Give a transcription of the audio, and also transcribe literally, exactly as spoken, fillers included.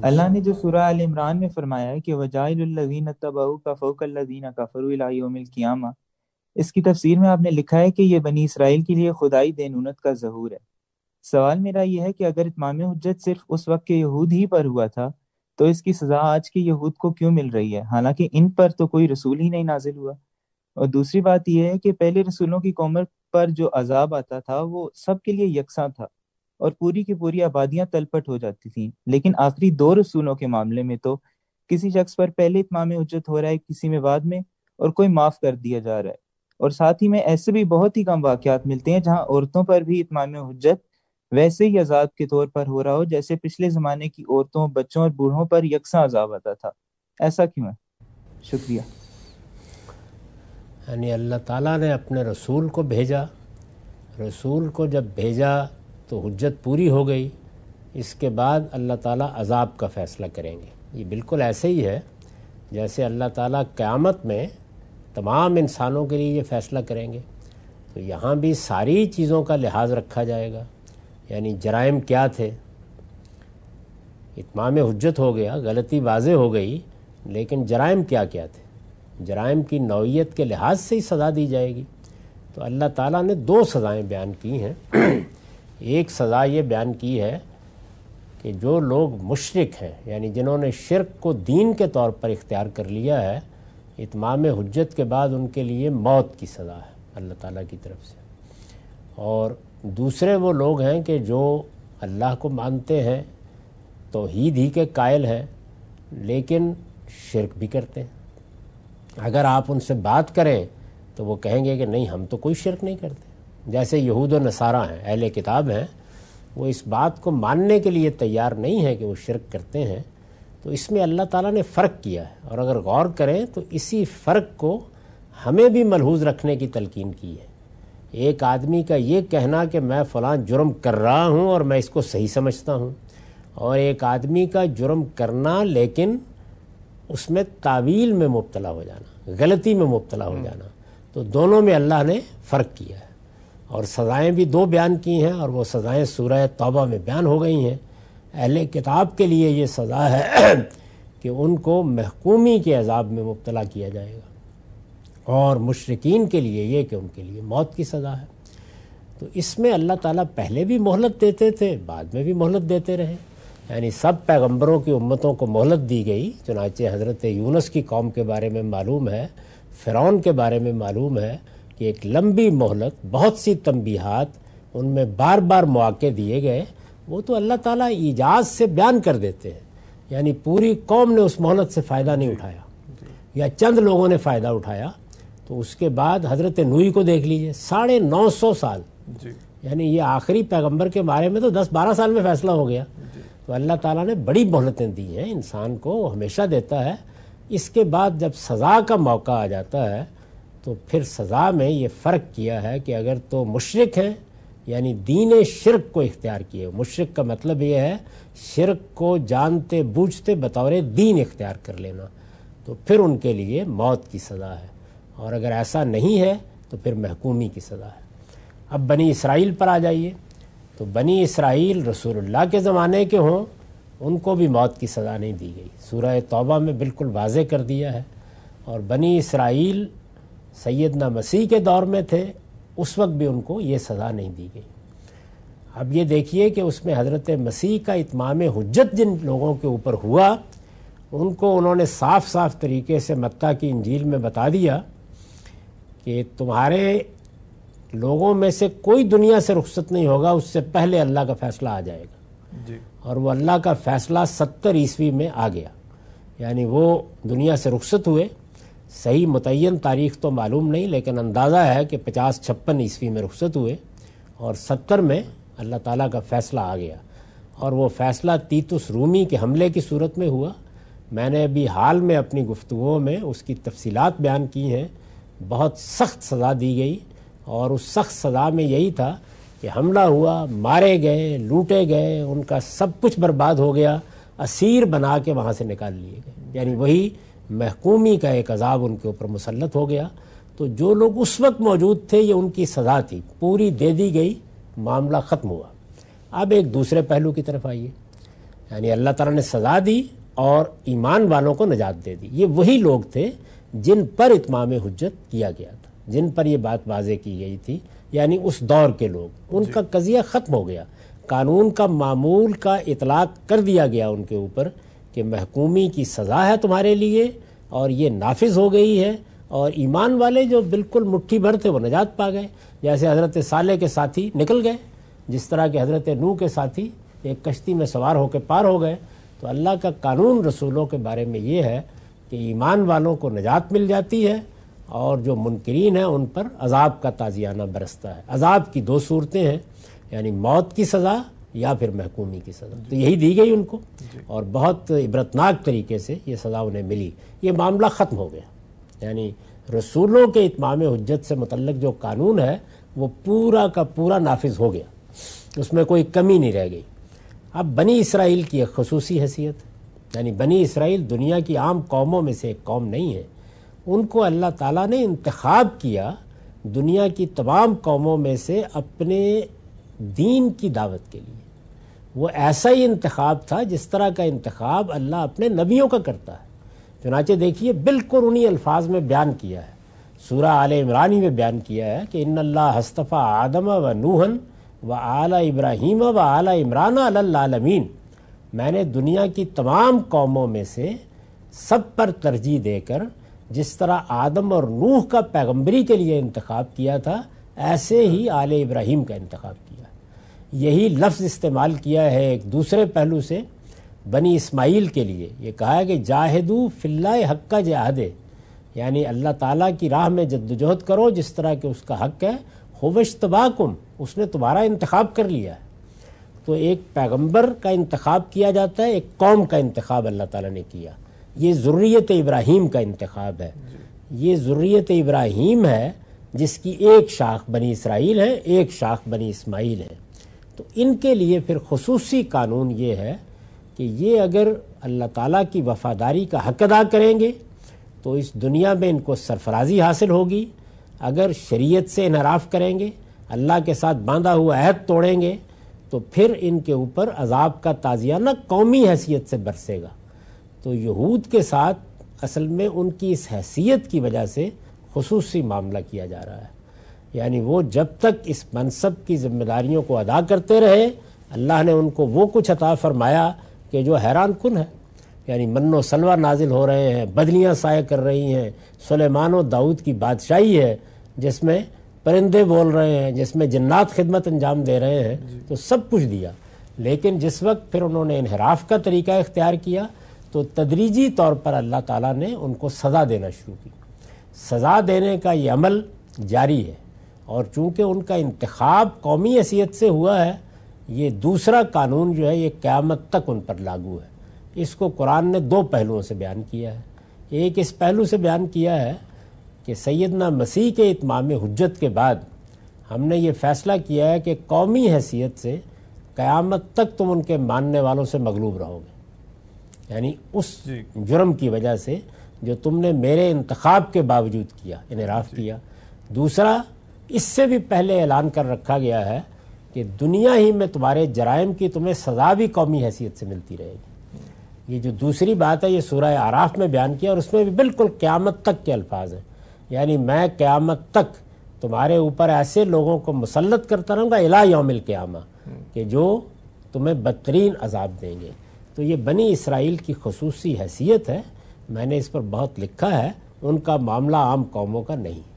اللہ نے جو سورہ آل عمران میں فرمایا ہے کہ وَجَاعِلُ الَّذِينَ اتَّبَعُوكَ فَوْقَ الَّذِينَ كَفَرُوا إِلَىٰ يَوْمِ الْقِيَامَةِ، اس کی تفسیر میں آپ نے لکھا ہے کہ یہ بنی اسرائیل کے لیے خدائی دینونت کا ظہور ہے۔ سوال میرا یہ ہے کہ اگر اتمام حجت صرف اس وقت کے یہود ہی پر ہوا تھا تو اس کی سزا آج کے یہود کو کیوں مل رہی ہے، حالانکہ ان پر تو کوئی رسول ہی نہیں نازل ہوا؟ اور دوسری بات یہ ہے کہ پہلے رسولوں کی قوموں پر جو عذاب آتا تھا وہ سب کے لیے یکساں تھا اور پوری کی پوری آبادیاں تلپٹ ہو جاتی تھیں، لیکن آخری دو رسولوں کے معاملے میں تو کسی شخص پر پہلے اتمام حجت ہو رہا ہے، کسی میں بعد میں، اور کوئی معاف کر دیا جا رہا ہے۔ اور ساتھ ہی میں ایسے بھی بہت ہی کم واقعات ملتے ہیں جہاں عورتوں پر بھی اتمام حجت ویسے ہی عذاب کے طور پر ہو رہا ہو جیسے پچھلے زمانے کی عورتوں، بچوں اور بوڑھوں پر یکساں عذاب آتا تھا۔ ایسا کیوں ہے؟ شکریہ۔ یعنی اللہ تعالیٰ نے اپنے رسول کو بھیجا، رسول کو جب بھیجا تو حجت پوری ہو گئی، اس کے بعد اللہ تعالیٰ عذاب کا فیصلہ کریں گے۔ یہ بالکل ایسے ہی ہے جیسے اللہ تعالیٰ قیامت میں تمام انسانوں کے لیے یہ فیصلہ کریں گے، تو یہاں بھی ساری چیزوں کا لحاظ رکھا جائے گا۔ یعنی جرائم کیا تھے، اتمام حجت ہو گیا، غلطی واضح ہو گئی، لیکن جرائم کیا کیا تھے، جرائم کی نوعیت کے لحاظ سے ہی سزا دی جائے گی۔ تو اللہ تعالیٰ نے دو سزائیں بیان کی ہیں۔ ایک سزا یہ بیان کی ہے کہ جو لوگ مشرک ہیں، یعنی جنہوں نے شرک کو دین کے طور پر اختیار کر لیا ہے، اتمام حجت کے بعد ان کے لیے موت کی سزا ہے اللہ تعالیٰ کی طرف سے۔ اور دوسرے وہ لوگ ہیں کہ جو اللہ کو مانتے ہیں، توحید ہی کے قائل ہیں، لیکن شرک بھی کرتے ہیں۔ اگر آپ ان سے بات کریں تو وہ کہیں گے کہ نہیں، ہم تو کوئی شرک نہیں کرتے۔ جیسے یہود و نصارہ ہیں، اہل کتاب ہیں، وہ اس بات کو ماننے کے لیے تیار نہیں ہے کہ وہ شرک کرتے ہیں۔ تو اس میں اللہ تعالیٰ نے فرق کیا ہے، اور اگر غور کریں تو اسی فرق کو ہمیں بھی ملحوظ رکھنے کی تلقین کی ہے۔ ایک آدمی کا یہ کہنا کہ میں فلاں جرم کر رہا ہوں اور میں اس کو صحیح سمجھتا ہوں، اور ایک آدمی کا جرم کرنا لیکن اس میں تعویل میں مبتلا ہو جانا، غلطی میں مبتلا ہو جانا، تو دونوں میں اللہ نے فرق کیا ہے۔ اور سزائیں بھی دو بیان کی ہیں، اور وہ سزائیں سورہ توبہ میں بیان ہو گئی ہیں۔ اہل کتاب کے لیے یہ سزا ہے کہ ان کو محکومی کے عذاب میں مبتلا کیا جائے گا، اور مشرکین کے لیے یہ کہ ان کے لیے موت کی سزا ہے۔ تو اس میں اللہ تعالیٰ پہلے بھی مہلت دیتے تھے، بعد میں بھی مہلت دیتے رہے، یعنی سب پیغمبروں کی امتوں کو مہلت دی گئی۔ چنانچہ حضرت یونس کی قوم کے بارے میں معلوم ہے، فرعون کے بارے میں معلوم ہے کہ ایک لمبی مہلت، بہت سی تنبیہات، ان میں بار بار مواقع دیے گئے۔ وہ تو اللہ تعالیٰ ایجاز سے بیان کر دیتے ہیں، یعنی پوری قوم نے اس مہلت سے فائدہ نہیں اٹھایا، یا چند لوگوں نے فائدہ اٹھایا۔ تو اس کے بعد حضرت نوح کو دیکھ لیجئے، ساڑھے نو سو سال، یعنی یہ آخری پیغمبر کے بارے میں تو دس بارہ سال میں فیصلہ ہو گیا۔ تو اللہ تعالیٰ نے بڑی مہلتیں دی ہیں انسان کو، وہ ہمیشہ دیتا ہے۔ اس کے بعد جب سزا کا موقع آ جاتا ہے تو پھر سزا میں یہ فرق کیا ہے کہ اگر تو مشرک ہیں، یعنی دین شرک کو اختیار کیے، مشرک کا مطلب یہ ہے شرک کو جانتے بوجھتے بطور دین اختیار کر لینا، تو پھر ان کے لیے موت کی سزا ہے۔ اور اگر ایسا نہیں ہے تو پھر محکومی کی سزا ہے۔ اب بنی اسرائیل پر آ جائیے، تو بنی اسرائیل رسول اللہ کے زمانے کے ہوں، ان کو بھی موت کی سزا نہیں دی گئی، سورہ توبہ میں بالکل واضح کر دیا ہے۔ اور بنی اسرائیل سیدنا مسیح کے دور میں تھے، اس وقت بھی ان کو یہ سزا نہیں دی گئی۔ اب یہ دیکھیے کہ اس میں حضرت مسیح کا اتمام حجت جن لوگوں کے اوپر ہوا، ان کو انہوں نے صاف صاف طریقے سے متی کی انجیل میں بتا دیا کہ تمہارے لوگوں میں سے کوئی دنیا سے رخصت نہیں ہوگا، اس سے پہلے اللہ کا فیصلہ آ جائے گا۔ جی۔ اور وہ اللہ کا فیصلہ ستر عیسوی میں آ گیا، یعنی وہ دنیا سے رخصت ہوئے۔ صحیح متعین تاریخ تو معلوم نہیں، لیکن اندازہ ہے کہ پچاس چھپن عیسوی میں رخصت ہوئے، اور ستر میں اللہ تعالیٰ کا فیصلہ آ گیا۔ اور وہ فیصلہ تیتس رومی کے حملے کی صورت میں ہوا۔ میں نے ابھی حال میں اپنی گفتگوؤں میں اس کی تفصیلات بیان کی ہیں۔ بہت سخت سزا دی گئی، اور اس سخت سزا میں یہی تھا کہ حملہ ہوا، مارے گئے، لوٹے گئے، ان کا سب کچھ برباد ہو گیا، اسیر بنا کے وہاں سے نکال لیے گئے، یعنی وہی محکومی کا ایک عذاب ان کے اوپر مسلط ہو گیا۔ تو جو لوگ اس وقت موجود تھے، یہ ان کی سزا تھی، پوری دے دی گئی، معاملہ ختم ہوا۔ اب ایک دوسرے پہلو کی طرف آئیے، یعنی اللہ تعالیٰ نے سزا دی اور ایمان والوں کو نجات دے دی. یہ وہی لوگ تھے جن پر اتمام حجت کیا گیا تھا، جن پر یہ بات واضح کی گئی تھی، یعنی اس دور کے لوگ. ان کا قضیہ ختم ہو گیا، قانون کا معمول کا اطلاق کر دیا گیا ان کے اوپر کہ محکومی کی سزا ہے تمہارے لیے، اور یہ نافذ ہو گئی ہے. اور ایمان والے جو بالکل مٹھی بھر تھے وہ نجات پا گئے، جیسے حضرت صالح کے ساتھی نکل گئے، جس طرح کہ حضرت نوح کے ساتھی ایک کشتی میں سوار ہو کے پار ہو گئے. تو اللہ کا قانون رسولوں کے بارے میں یہ ہے کہ ایمان والوں کو نجات مل جاتی ہے، اور جو منکرین ہیں ان پر عذاب کا تازیانہ برستا ہے. عذاب کی دو صورتیں ہیں، یعنی موت کی سزا یا پھر محکومی کی سزا. تو یہی دی گئی ان کو، اور بہت عبرتناک طریقے سے یہ سزا انہیں ملی. یہ معاملہ ختم ہو گیا، یعنی رسولوں کے اتمام حجت سے متعلق جو قانون ہے وہ پورا کا پورا نافذ ہو گیا، اس میں کوئی کمی نہیں رہ گئی. اب بنی اسرائیل کی ایک خصوصی حیثیت، یعنی بنی اسرائیل دنیا کی عام قوموں میں سے ایک قوم نہیں ہے. ان کو اللہ تعالیٰ نے انتخاب کیا دنیا کی تمام قوموں میں سے اپنے دین کی دعوت کے لیے. وہ ایسا ہی انتخاب تھا جس طرح کا انتخاب اللہ اپنے نبیوں کا کرتا ہے. چنانچہ دیکھیے بالکل انہی الفاظ میں بیان کیا ہے، سورہ آل عمران میں بیان کیا ہے کہ ان اللہ اصطفیٰ آدم و نوحً و آل ابراہیم و آل عمران علی العالمین. میں نے دنیا کی تمام قوموں میں سے سب پر ترجیح دے کر جس طرح آدم اور نوح کا پیغمبری کے لیے انتخاب کیا تھا، ایسے ہی آل ابراہیم کا انتخاب کیا. یہی لفظ استعمال کیا ہے ایک دوسرے پہلو سے بنی اسماعیل کے لیے. یہ کہا ہے کہ جاہدو فی اللہ حق کا جہاد، یعنی اللہ تعالیٰ کی راہ میں جدوجہد کرو جس طرح کہ اس کا حق ہے. هو اجتباکم، اس نے تمہارا انتخاب کر لیا ہے. تو ایک پیغمبر کا انتخاب کیا جاتا ہے، ایک قوم کا انتخاب اللہ تعالیٰ نے کیا. یہ ذریت ابراہیم کا انتخاب ہے. یہ ذریت ابراہیم ہے جس کی ایک شاخ بنی اسرائیل ہے، ایک شاخ بنی اسماعیل ہے. تو ان کے لیے پھر خصوصی قانون یہ ہے کہ یہ اگر اللہ تعالیٰ کی وفاداری کا حق ادا کریں گے تو اس دنیا میں ان کو سرفرازی حاصل ہوگی. اگر شریعت سے انحراف کریں گے، اللہ کے ساتھ باندھا ہوا عہد توڑیں گے، تو پھر ان کے اوپر عذاب کا تازیانہ قومی حیثیت سے برسے گا. تو یہود کے ساتھ اصل میں ان کی اس حیثیت کی وجہ سے خصوصی معاملہ کیا جا رہا ہے. یعنی وہ جب تک اس منصب کی ذمہ داریوں کو ادا کرتے رہے، اللہ نے ان کو وہ کچھ عطا فرمایا کہ جو حیران کن ہے. یعنی من و سلوہ نازل ہو رہے ہیں، بدلیاں سایہ کر رہی ہیں، سلیمان و داؤد کی بادشاہی ہے جس میں پرندے بول رہے ہیں، جس میں جنات خدمت انجام دے رہے ہیں. تو سب کچھ دیا، لیکن جس وقت پھر انہوں نے انحراف کا طریقہ اختیار کیا تو تدریجی طور پر اللہ تعالیٰ نے ان کو سزا دینا شروع کی. سزا دینے کا یہ عمل جاری ہے، اور چونکہ ان کا انتخاب قومی حیثیت سے ہوا ہے، یہ دوسرا قانون جو ہے یہ قیامت تک ان پر لاگو ہے. اس کو قرآن نے دو پہلوؤں سے بیان کیا ہے. ایک اس پہلو سے بیان کیا ہے کہ سیدنا مسیح کے اتمام حجت کے بعد ہم نے یہ فیصلہ کیا ہے کہ قومی حیثیت سے قیامت تک تم ان کے ماننے والوں سے مغلوب رہو گے. یعنی اس جرم کی وجہ سے جو تم نے میرے انتخاب کے باوجود کیا، انحراف کیا. دوسرا، اس سے بھی پہلے اعلان کر رکھا گیا ہے کہ دنیا ہی میں تمہارے جرائم کی تمہیں سزا بھی قومی حیثیت سے ملتی رہے گی. یہ جو دوسری بات ہے یہ سورہ اعراف میں بیان کیا، اور اس میں بھی بالکل قیامت تک کے الفاظ ہیں. یعنی میں قیامت تک تمہارے اوپر ایسے لوگوں کو مسلط کرتا رہوں گا الی یوم القیامہ کہ جو تمہیں بدترین عذاب دیں گے. تو یہ بنی اسرائیل کی خصوصی حیثیت ہے. میں نے اس پر بہت لکھا ہے، ان کا معاملہ عام قوموں کا نہیں.